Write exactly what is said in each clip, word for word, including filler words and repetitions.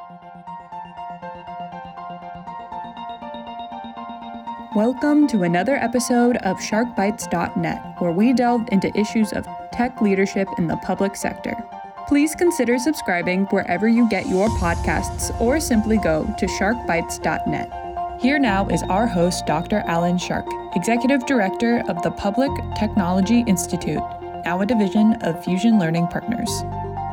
Welcome to another episode of shark bites dot net, where we delve into issues of tech leadership in the public sector. Please consider subscribing wherever you get your podcasts, or simply go to shark bites dot net. Here now is our host, Doctor Alan Shark, Executive Director of the Public Technology Institute, now a division of Fusion Learning Partners.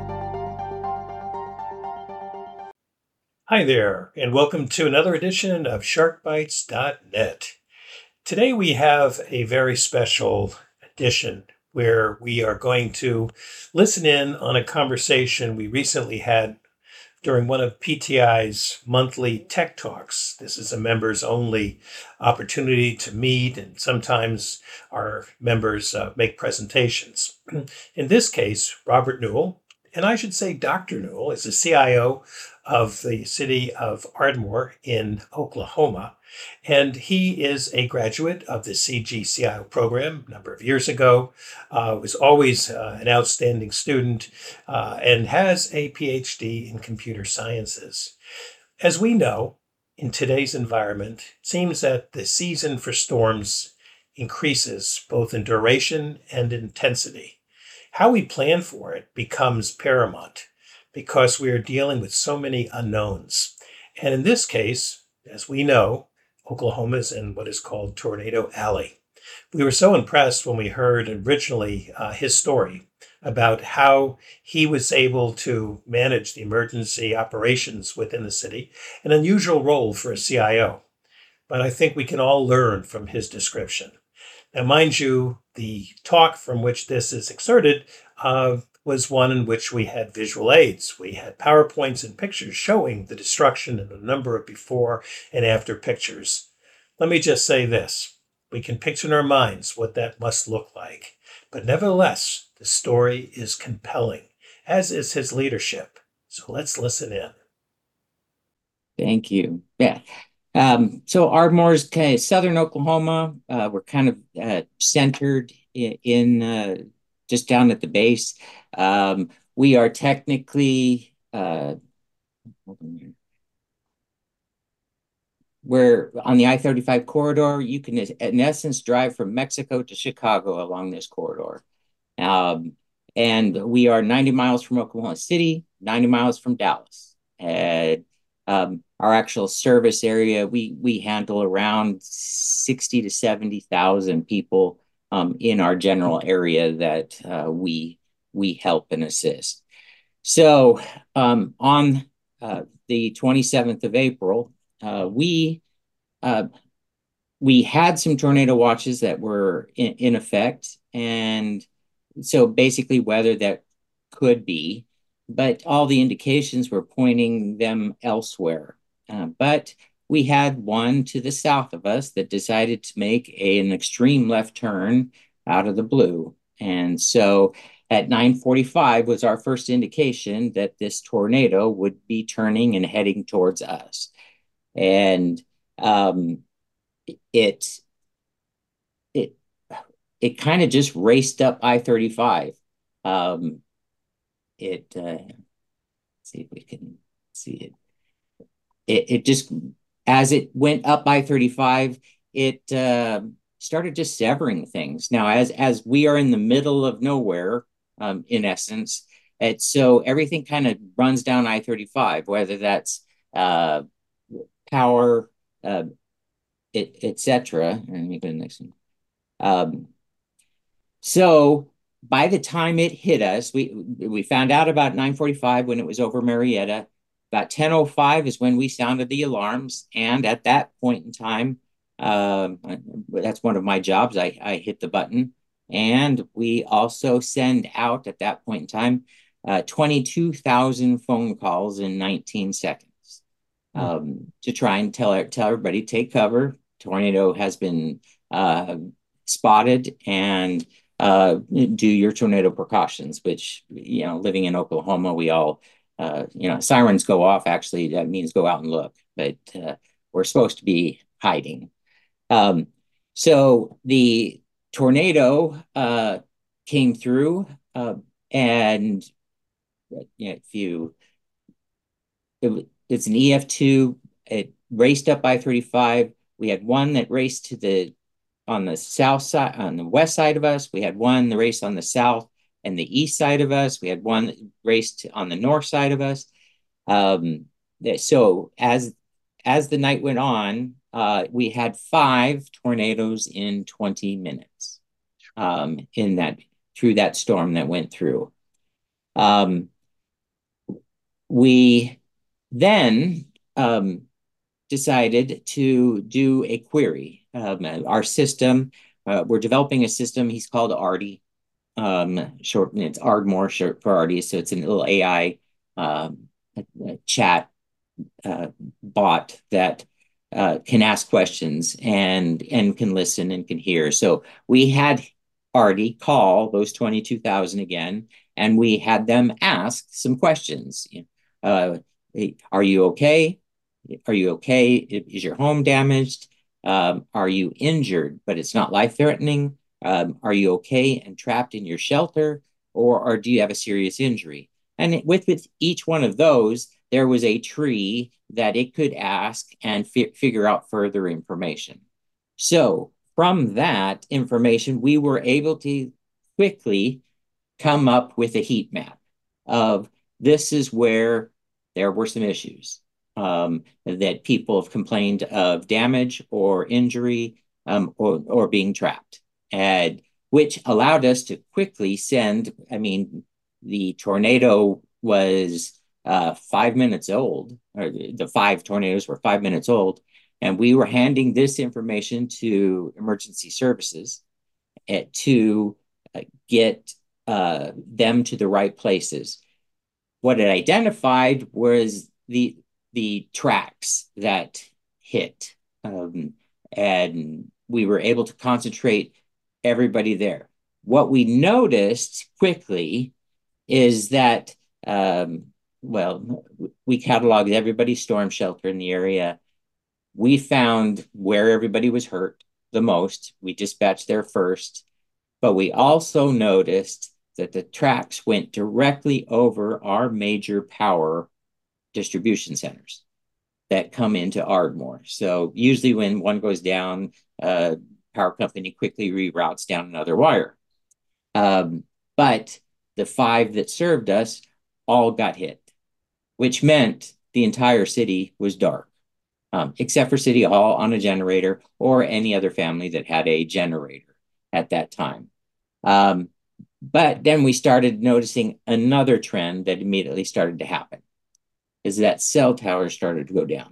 Hi there, and welcome to another edition of shark bites dot net. Today we have a very special edition where we are going to listen in on a conversation we recently had during one of P T I's monthly tech talks. This is a members-only opportunity to meet, and sometimes our members uh, make presentations. In this case, Robert Newell, and I should say Doctor Newell, is the C I O of the city of Ardmore in Oklahoma. And he is a graduate of the C G C I O program a number of years ago, uh, was always uh, an outstanding student, uh, and has a P H D in computer sciences. As we know, in today's environment, it seems that the season for storms increases both in duration and intensity. How we plan for it becomes paramount, because we are dealing with so many unknowns. And in this case, as we know, Oklahoma is in what is called Tornado Alley. We were so impressed when we heard originally uh, his story about how he was able to manage the emergency operations within the city, an unusual role for a C I O. But I think we can all learn from his description. Now, mind you, the talk from which this is excerpted uh, was one in which we had visual aids. We had PowerPoints and pictures showing the destruction and a number of before and after pictures. Let me just say this. We can picture in our minds what that must look like. But nevertheless, the story is compelling, as is his leadership. So let's listen in. Thank you. Yeah. Um, so Ardmore's kind of southern Oklahoma. Uh, we're kind of uh, centered in, in uh, just down at the base. Um, we are technically, uh, we're on the I thirty-five corridor. You can, in essence, drive from Mexico to Chicago along this corridor. Um, and we are ninety miles from Oklahoma City, ninety miles from Dallas. And um, our actual service area, we, we handle around sixty to seventy thousand people um, in our general area that uh, we we help and assist. So um, on uh, the twenty-seventh of April, uh, we uh, we had some tornado watches that were in, in effect, and so basically weather that could be, but all the indications were pointing them elsewhere. Uh, but we had one to the south of us that decided to make a, an extreme left turn out of the blue, and so at nine forty-five was our first indication that this tornado would be turning and heading towards us. And um, it, it, it kind of just raced up I thirty-five. Um, it, uh, let's see if we can see it. It, it just, as it went up I thirty-five, it uh, started just severing things. Now, as, as we are in the middle of nowhere, Um, in essence. And so everything kind of runs down I thirty-five, whether that's uh, power, uh, it, et cetera. And let me go to the next one. Um, so by the time it hit us, we we found out about nine forty-five when it was over Marietta. About ten oh five is when we sounded the alarms. And at that point in time, um, that's one of my jobs. I, I hit the button. And we also send out at that point in time uh, twenty-two thousand phone calls in nineteen seconds um, mm. to try and tell tell everybody, take cover. Tornado has been uh, spotted, and uh, do your tornado precautions, which, you know, living in Oklahoma, we all, uh, you know, sirens go off. Actually, that means go out and look, but uh, we're supposed to be hiding. Um, so the tornado uh, came through, uh, and you know, if you, it, it's an E F two. It raced up I thirty-five. We had one that raced to the on the south side, on the west side of us. We had one that raced on the south and the east side of us. We had one that raced on the north side of us. Um, so as as the night went on, uh, we had five tornadoes in twenty minutes um, in that through that storm that went through. Um, we then um, decided to do a query. Um, our system, uh, we're developing a system. He's called Artie. Um, short, it's Ardmore, short for Artie. So it's a little A I um, a, a chat uh, bot that uh, can ask questions and and can listen and can hear. So we had Artie call those twenty-two thousand again, and we had them ask some questions. Uh, are you okay? Are you okay? Is your home damaged? Um, are you injured, but it's not life-threatening? Um, are you okay and trapped in your shelter? Or, or do you have a serious injury? And with, with each one of those, there was a tree that it could ask and fi- figure out further information. So from that information, we were able to quickly come up with a heat map of this is where there were some issues um, that people have complained of damage or injury um, or, or being trapped, and which allowed us to quickly send. I mean, the tornado was uh, five minutes old, or the five tornadoes were five minutes old, and we were handing this information to emergency services at, to uh, get uh, them to the right places. What it identified was the the tracks that hit, um, and we were able to concentrate everybody there. What we noticed quickly is that, um, well, we cataloged everybody's storm shelter in the area. We found where everybody was hurt the most. We dispatched there first, but we also noticed that the tracks went directly over our major power distribution centers that come into Ardmore. So usually when one goes down, uh, power company quickly reroutes down another wire. Um, but the five that served us all got hit, which meant the entire city was dark, um, except for City Hall on a generator or any other family that had a generator at that time. Um, but then we started noticing another trend that immediately started to happen, is that cell towers started to go down.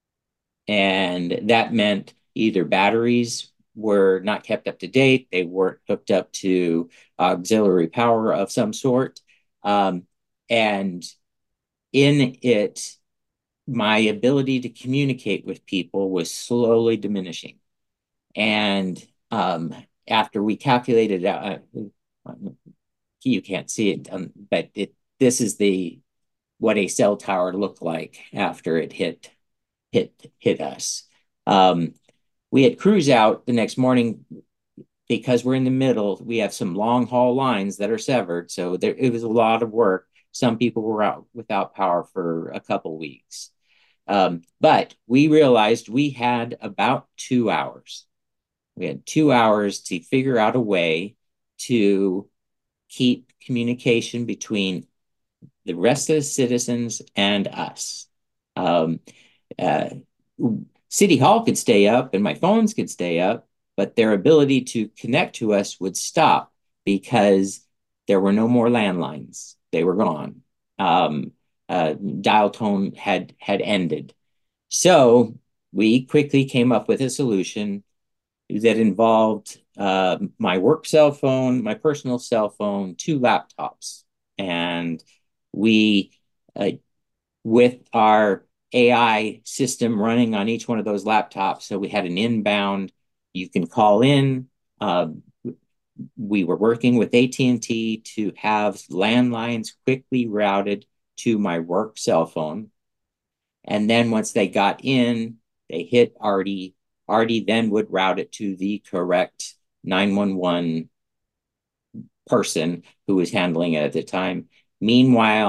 And that meant either batteries were not kept up to date, they weren't hooked up to auxiliary power of some sort. Um, and in it, my ability to communicate with people was slowly diminishing. And um, after we calculated out, uh, you can't see it, um, but it, this is the what a cell tower looked like after it hit hit hit us. Um, we had crews out the next morning because we're in the middle. We have some long haul lines that are severed, so there it was a lot of work. Some people were out without power for a couple weeks, um, but we realized we had about two hours. We had two hours to figure out a way to keep communication between the rest of the citizens and us. Um, uh, City Hall could stay up and my phones could stay up, but their ability to connect to us would stop because there were no more landlines. They were gone. Um, uh, dial tone had had ended. So we quickly came up with a solution that involved uh, my work cell phone, my personal cell phone, two laptops. And we, uh, with our A I system running on each one of those laptops, so we had an inbound, you can call in. Uh, we were working with A T and T to have landlines quickly routed to my work cell phone. And then once they got in, they hit Artie. Artie then would route it to the correct nine one one person who was handling it at the time. Meanwhile,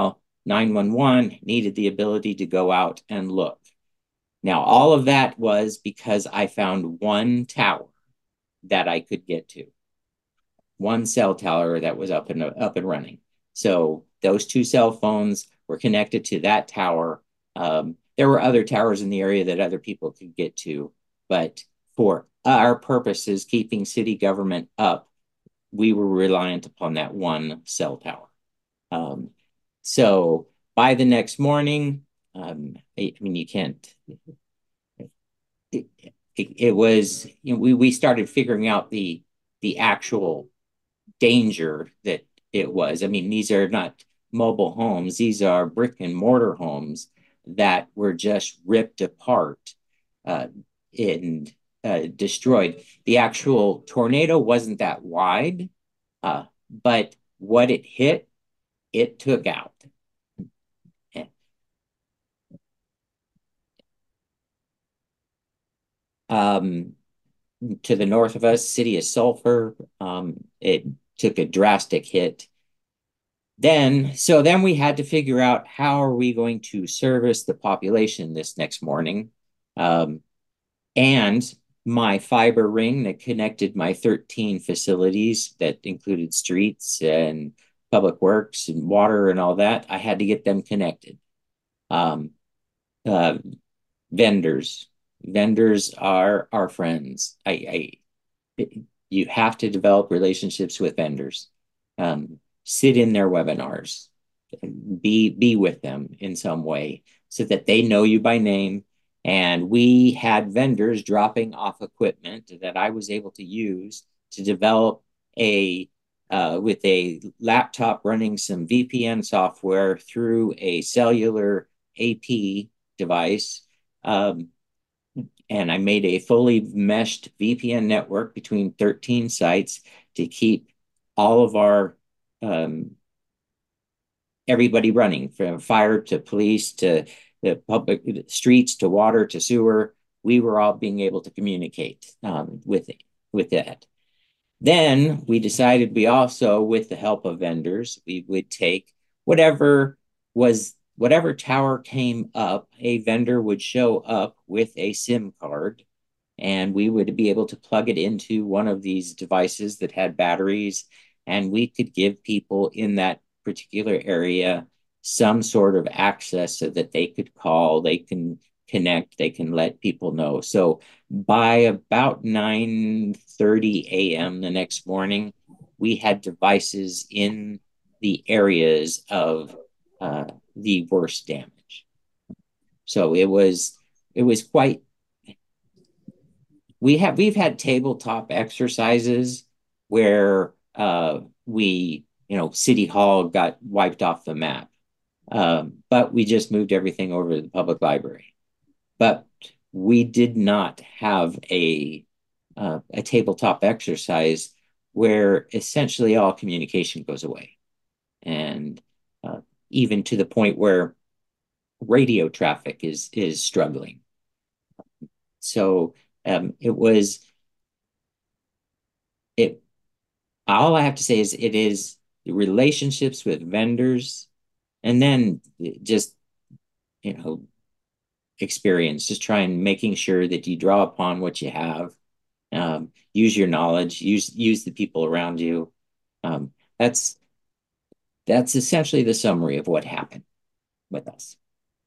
nine one one needed the ability to go out and look. Now, all of that was because I found one tower that I could get to, one cell tower that was up and up and running. So those two cell phones were connected to that tower. Um, there were other towers in the area that other people could get to, but for our purposes, keeping city government up, we were reliant upon that one cell tower. Um, so by the next morning, um, I, I mean, you can't, it, it, it was, you know, we, we started figuring out the, the actual danger that it was. I mean, these are not mobile homes, these are brick and mortar homes that were just ripped apart uh, and uh, destroyed. The actual tornado wasn't that wide, uh, but what it hit, it took out. Um, to the north of us, city of Sulphur, um, it took a drastic hit. Then, so then we had to figure out how are we going to service the population this next morning. Um, and my fiber ring that connected my thirteen facilities that included streets and public works and water and all that, I had to get them connected. Um, uh, vendors, vendors are our friends. I, I, you have to develop relationships with vendors. Um, sit in their webinars, be be with them in some way so that they know you by name. And we had vendors dropping off equipment that I was able to use to develop a uh, with a laptop running some V P N software through a cellular A P device. Um, and I made a fully meshed V P N network between thirteen sites to keep all of our um, everybody running, from fire to police to the public streets to water to sewer. We were all being able to communicate um, with with that. Then we decided we also, with the help of vendors, we would take whatever was whatever tower came up, a vendor would show up with a SIM card, and we would be able to plug it into one of these devices that had batteries, and we could give people in that particular area some sort of access so that they could call, they can connect, they can let people know. So by about nine thirty a m the next morning, we had devices in the areas of uh, the worst damage. So it was it was quite. We have we've had tabletop exercises where uh, we you know City Hall got wiped off the map, um, but we just moved everything over to the public library. But we did not have a uh, a tabletop exercise where essentially all communication goes away, and uh, even to the point where radio traffic is is struggling. So um, it was it. All I have to say is it is the relationships with vendors, and then just you know experience, just trying making sure that you draw upon what you have, um, use your knowledge, use use the people around you. Um, that's that's essentially the summary of what happened with us.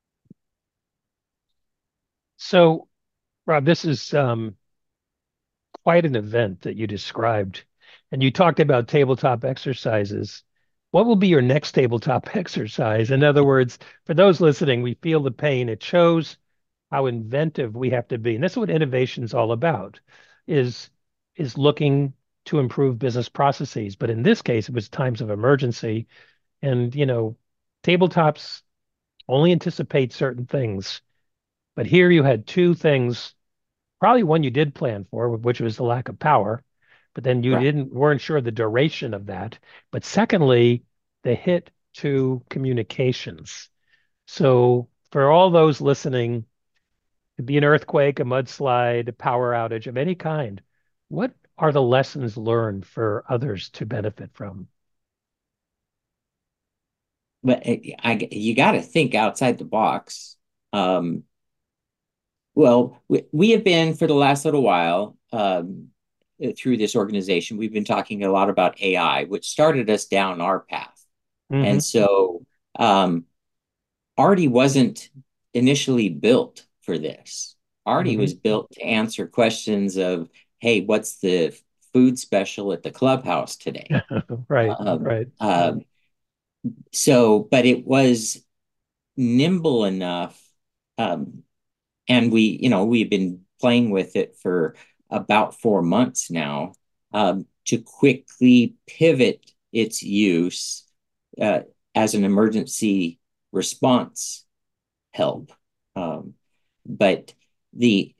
So, Rob, this is um, quite an event that you described. And you talked about tabletop exercises. What will be your next tabletop exercise? In other words, for those listening, we feel the pain. It shows how inventive we have to be. And that's what innovation is all about, is, is looking to improve business processes. But in this case, it was times of emergency. And, you know, tabletops only anticipate certain things. But here you had two things, probably one you did plan for, which was the lack of power, but then you Right. didn't weren't sure the duration of that. But secondly, the hit to communications. So for all those listening, it'd be an earthquake, a mudslide, a power outage of any kind. What are the lessons learned for others to benefit from? but I, I you got to think outside the box. Um, well, we, we have been for the last little while um, through this organization. We've been talking a lot about A I, which started us down our path. Hmm. And so um, Artie wasn't initially built for this. Artie Hmm. was built to answer questions of, hey, what's the food special at the clubhouse today? Right, Um, right. um, so, but it was nimble enough, um, and we, you know, we've been playing with it for about four months now, um, to quickly pivot its use uh, as an emergency response help. Um, but the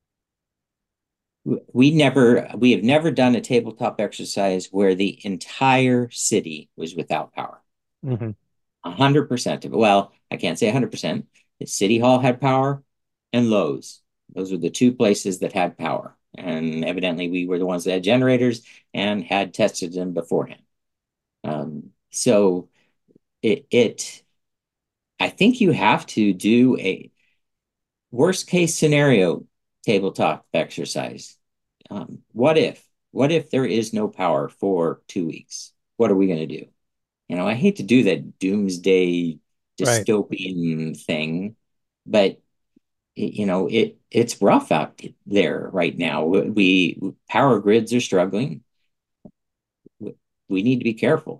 we never we have never done a tabletop exercise where the entire city was without power. Hmm. A hundred percent of it. Well, I can't say a hundred percent. The City Hall had power, and Lowe's. Those were the two places that had power. And evidently, we were the ones that had generators and had tested them beforehand. Um, so it, it, I think you have to do a worst case scenario tabletop exercise. Um, what if? What if there is no power for two weeks? What are we going to do? You know, I hate to do that doomsday Right. dystopian thing, but you know, it it's rough out there right now. We power grids are struggling. We need to be careful.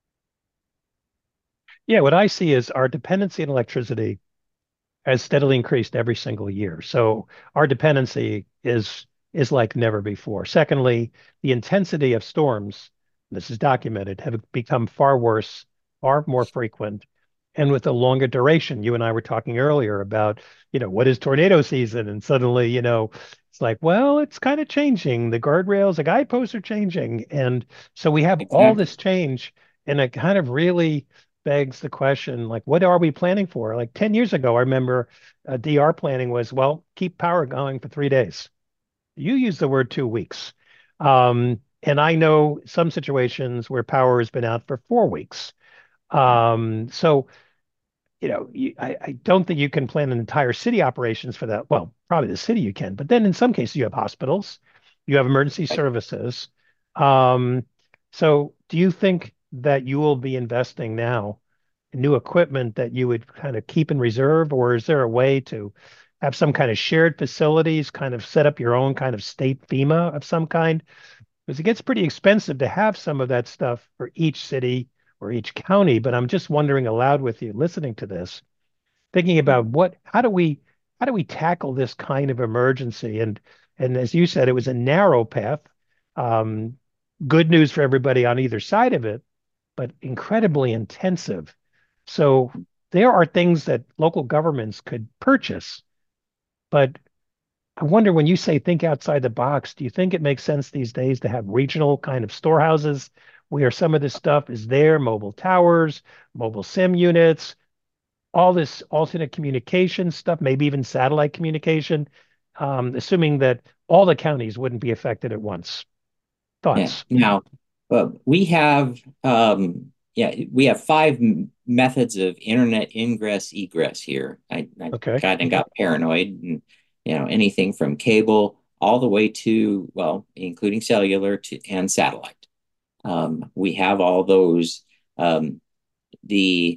Yeah, what I see is our dependency on electricity has steadily increased every single year. So our dependency is is like never before. Secondly, the intensity of storms, this is documented, have become far worse, far more frequent, and with a longer duration. You and I were talking earlier about, you know, what is tornado season? And suddenly, you know, it's like, well, it's kind of changing. The guardrails, the guideposts are changing. And so we have all Exactly. this change, and it kind of really begs the question, like, what are we planning for? Like ten years ago, I remember uh, D R planning was, well, keep power going for three days. You use the word two weeks. Um, and I know some situations where power has been out for four weeks. Um, so, you know, you, I, I don't think you can plan an entire city operations for that. Well, probably the city you can, but then in some cases you have hospitals, you have emergency Right. services. Um, so do you think that you will be investing now in new equipment that you would kind of keep in reserve, or is there a way to have some kind of shared facilities, kind of set up your own kind of state FEMA of some kind? Because it gets pretty expensive to have some of that stuff for each city or each county. But I'm just wondering aloud with you, listening to this, thinking about what, how do we, how do we tackle this kind of emergency? And and as you said, it was a narrow path. Um, Good news for everybody on either side of it, but incredibly intensive. So there are things that local governments could purchase, but I wonder when you say think outside the box, do you think it makes sense these days to have regional kind of storehouses where some of this stuff is there, mobile towers, mobile SIM units, all this alternate communication stuff, maybe even satellite communication, um, assuming that all the counties wouldn't be affected at once? Yeah. Thoughts? Now, uh, we have um, yeah, we have five m- methods of internet ingress egress here. I, I Okay. got and got paranoid, and you know anything from cable all the way to well, including cellular to and satellite. Um, we have all those. Um, the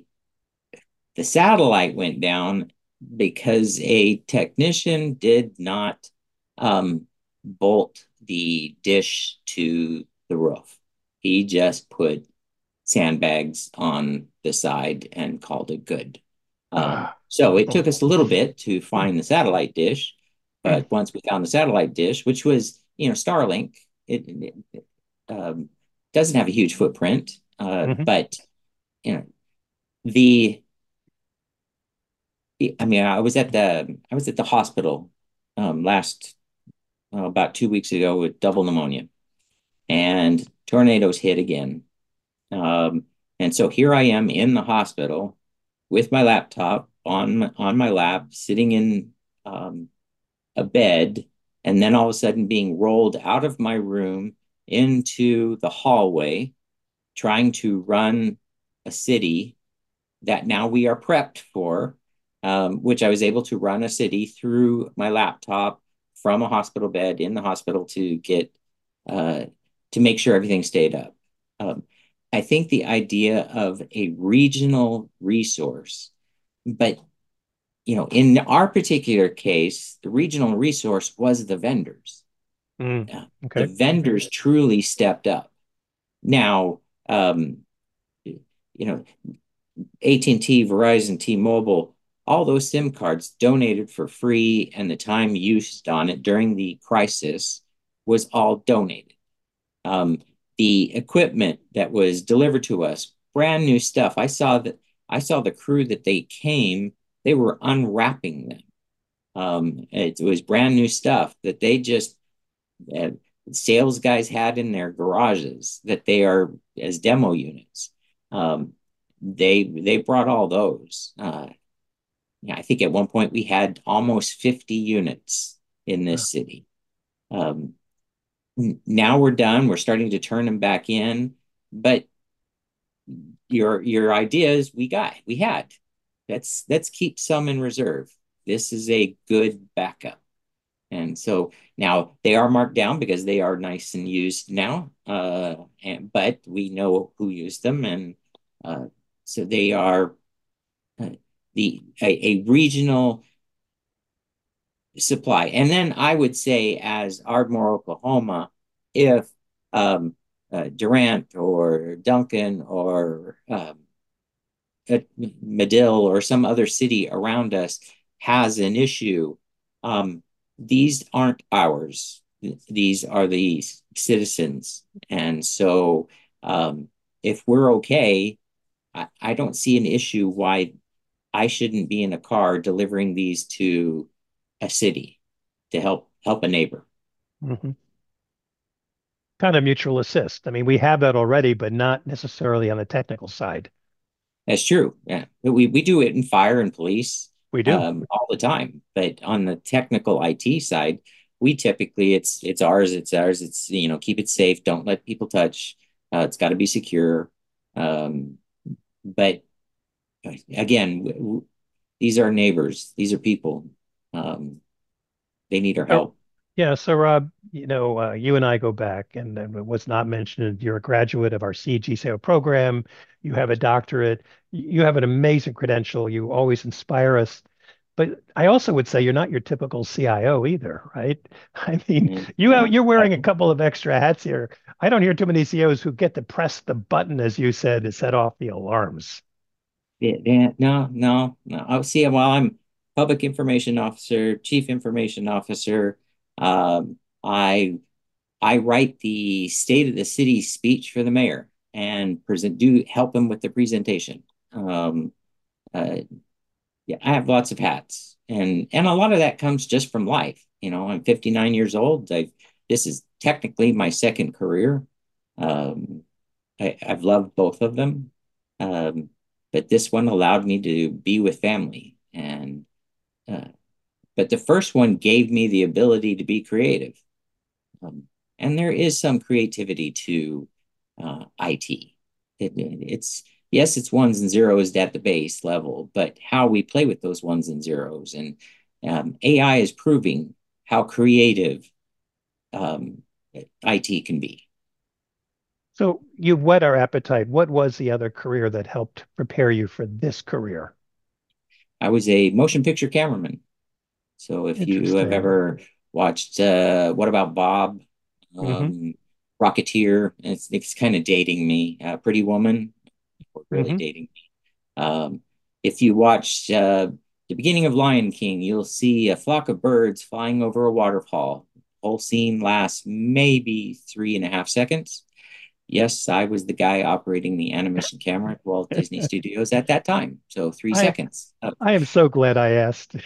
the satellite went down because a technician did not um, bolt the dish to the roof. He just put sandbags on the side and called it good. Um, Ah. so it took Oh. us a little bit to find the satellite dish, but once we found the satellite dish, which was you know Starlink, it, it um, doesn't have a huge footprint, uh, Mhm. but you know the I mean, I was at the I was at the hospital um, last uh, about two weeks ago with double pneumonia, and tornadoes hit again. Um, and so here I am in the hospital with my laptop on on my lap, sitting in um, a bed, and then all of a sudden being rolled out of my room into the hallway, trying to run a city that now we are prepped for, um, which I was able to run a city through my laptop from a hospital bed in the hospital to get uh, to make sure everything stayed up. Um, I think the idea of a regional resource, but you know, in our particular case, the regional resource was the vendors. Mm, Uh, the okay. vendors truly stepped up. Now, um, you know, A T and T, Verizon, T-Mobile, all those SIM cards donated for free, and the time used on it during the crisis was all donated. Um, the equipment that was delivered to us, brand new stuff. I saw that I saw the crew that they came, they were unwrapping them. Um, it was brand new stuff that they just uh, sales guys had in their garages that they are as demo units. Um, they they brought all those. Uh, yeah, I think at one point we had almost fifty units in Wow. this city. Um, now we're done. We're starting to turn them back in, but your your ideas we got we had. Let's let's keep some in reserve. This is a good backup. And so now they are marked down because they are nice and used now. Uh, and, but we know who used them. And uh, so they are uh, the a, a regional supply. And then I would say, as Ardmore, Oklahoma, if um, uh, Durant or Duncan or um, Medill or some other city around us has an issue, um, these aren't ours. These are the citizens. And so um, if we're okay, I, I don't see an issue why I shouldn't be in a car delivering these to a city to help help a neighbor. Hmm. Kind of mutual assist. I mean, we have that already, but not necessarily on the technical side. That's true. Yeah, we we do it in fire and police We do. um, all the time. But on the technical I T side, we typically it's it's ours. It's ours. It's you know keep it safe. Don't let people touch. Uh, it's got to be secure. Um, but again, w- w- these are neighbors. These are people. Um, they need our So, help. yeah, so Rob, you know, uh, you and I go back, and, and it was not mentioned, you're a graduate of our C G S A O program. You have a doctorate. You have an amazing credential. You always inspire us. But I also would say you're not your typical C I O either, right? I mean, Mm, you have, no, you're wearing a couple of extra hats here. I don't hear too many C E Os who get to press the button, as you said, to set off the alarms. yeah, yeah, no, no, no. Oh, see, while I'm public information officer, chief information officer, um, I I write the state of the city speech for the mayor and present do help him with the presentation. Um, uh, yeah, I have lots of hats, and and a lot of that comes just from life. You know, I'm fifty-nine years old. I This is technically my second career. Um, I, I've loved both of them, um, but this one allowed me to be with family, and uh, but the first one gave me the ability to be creative. Um, and there is some creativity to uh, I T. It, it's yes, it's ones and zeros at the base level, but how we play with those ones and zeros, and um, A I is proving how creative um, I T can be. So you've whet our appetite. What was the other career that helped prepare you for this career? I was a motion picture cameraman. So if you have Interesting. ever watched uh, What About Bob, Hmm. um, Rocketeer, it's, it's kind of dating me. Uh, Pretty Woman, really Hmm. dating me. Um, if you watch uh, the beginning of Lion King, you'll see a flock of birds flying over a waterfall. The whole scene lasts maybe three and a half seconds. Yes, I was the guy operating the animation camera at Walt Disney Studios at that time. So three I seconds. Uh, I am so glad I asked.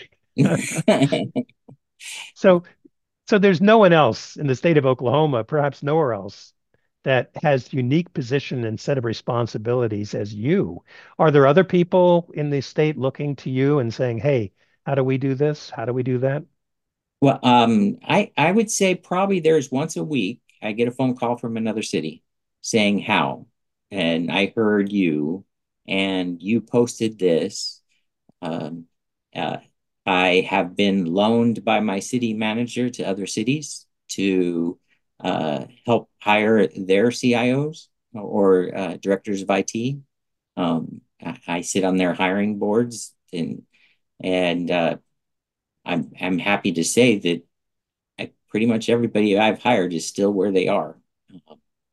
So so there's no one else in the state of Oklahoma, perhaps nowhere else, that has unique position and set of responsibilities as you. Are there other people in the state looking to you and saying, "Hey, how do we do this? How do we do that?" Well, um, I I would say probably there's once a week I get a phone call from another city saying how, and I heard you, and you posted this. Um, uh, I have been loaned by my city manager to other cities to uh, help hire their C I Os or uh, directors of I T. Um, I, I sit on their hiring boards, and and uh, I'm I'm happy to say that I, pretty much everybody I've hired is still where they are. Uh,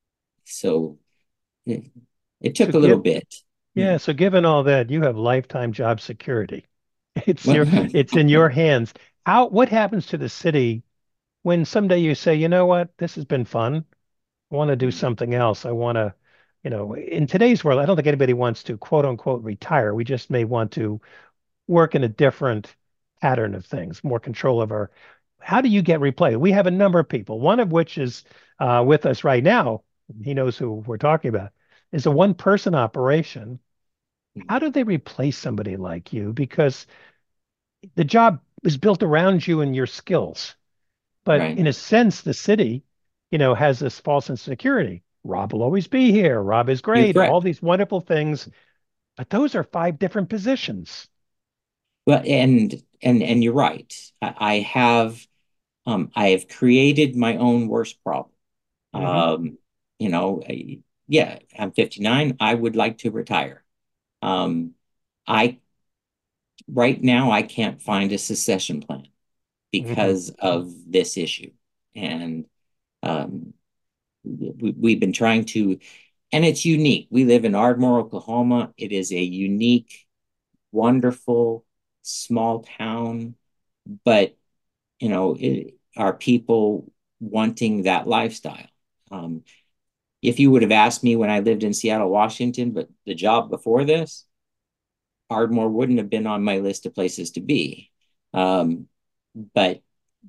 so it, it So took a little give, bit. yeah, so given all that, you have lifetime job security. It's Well, your, it's in your hands. How, what happens to the city when someday you say, you know what, this has been fun. I want to do something else. I want to, you know, in today's world, I don't think anybody wants to quote unquote retire. We just may want to work in a different pattern of things, more control of our. How do you get replaced? We have a number of people, one of which is uh, with us right now. He knows who we're talking about. Is a one person operation. How do they replace somebody like you? Because the job is built around you and your skills. But right. in a sense, the city, you know, has this false insecurity. Rob will always be here. Rob is You're great. All correct. these wonderful things. But those are five different positions. Well, and and and you're right. I, I have um I have created my own worst problem. Hmm. Um, you know, I, yeah, I'm fifty-nine. I would like to retire. Um, I right now I can't find a succession plan Hmm. because of this issue, and um, we, we've been trying to, and it's unique. We live in Ardmore, Oklahoma. It is a unique, wonderful, small town, but you know, it, are people wanting that lifestyle? Um, if you would have asked me when I lived in Seattle, Washington, but the job before this, Ardmore wouldn't have been on my list of places to be. Um, but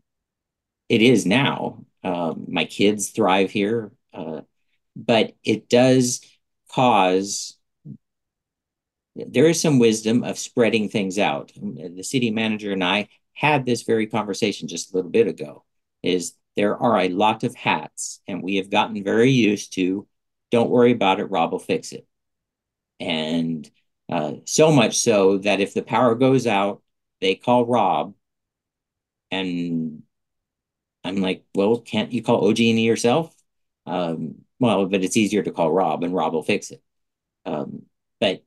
it is now. Um, my kids thrive here, uh, but it does cause, there is some wisdom of spreading things out. The city manager and I had this very conversation just a little bit ago, is there are a lot of hats, and we have gotten very used to, don't worry about it, Rob will fix it. And uh, so much so that if the power goes out, they call Rob, and I'm like, well, can't you call O G and E yourself? Um, well, but it's easier to call Rob, and Rob will fix it. Um, but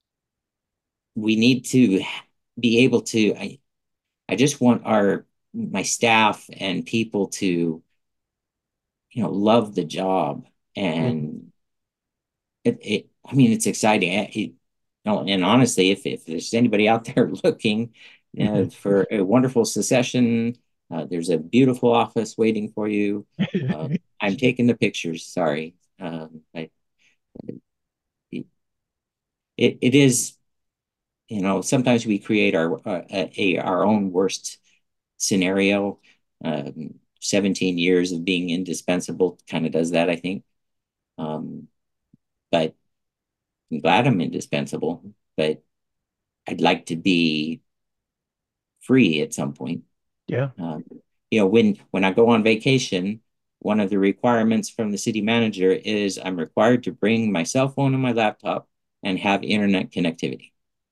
we need to be able to. I, I just want our my staff and people to, you know, love the job, Hmm. and it. it I mean, it's exciting. It, it, no, and honestly, if if there's anybody out there looking uh, for a wonderful succession, uh, there's a beautiful office waiting for you. Uh, I'm taking the pictures. Sorry, um, I, it, it is, you know, sometimes we create our uh, a, our own worst scenario. Um, seventeen years of being indispensable kind of does that, I think. Um, but I'm glad I'm indispensable. But I'd like to be free at some point. Yeah. Um, you know, when when I go on vacation, one of the requirements from the city manager is I'm required to bring my cell phone and my laptop and have internet connectivity.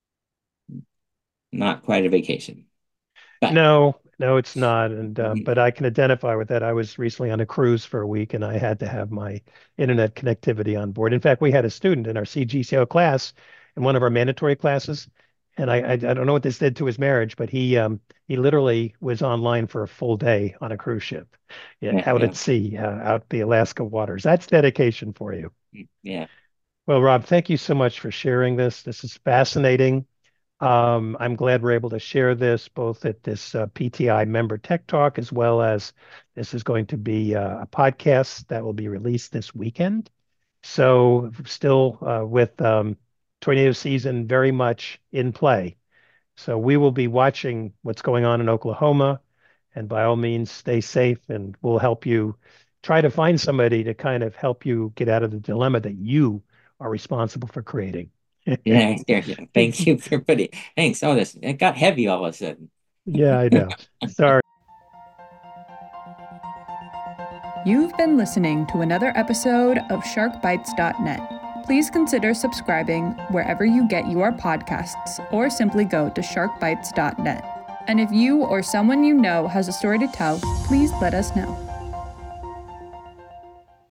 Not quite a vacation, but No, no, it's not. And um, but I can identify with that. I was recently on a cruise for a week, and I had to have my internet connectivity on board. In fact, we had a student in our C G C O class in one of our mandatory classes, and I, I I don't know what this did to his marriage, but he um he literally was online for a full day on a cruise ship, yeah, yeah, out yeah, at sea, uh, out the Alaska waters. That's dedication for you. yeah, Well, Rob, thank you so much for sharing this. This is fascinating. Um, I'm glad we're able to share this both at this uh, P T I member tech talk, as well as this is going to be uh, a podcast that will be released this weekend. So still uh, with um, tornado season very much in play. So we will be watching what's going on in Oklahoma, and by all means, stay safe, and we'll help you try to find somebody to kind of help you get out of the dilemma that you are responsible for creating. yeah. There you go. Thank you for putting. Thanks. Oh, this it got heavy all of a sudden. Yeah, I know. Sorry. You've been listening to another episode of shark bites dot net. please consider subscribing wherever you get your podcasts or simply go to shark bites dot net. And if you or someone you know has a story to tell, please let us know.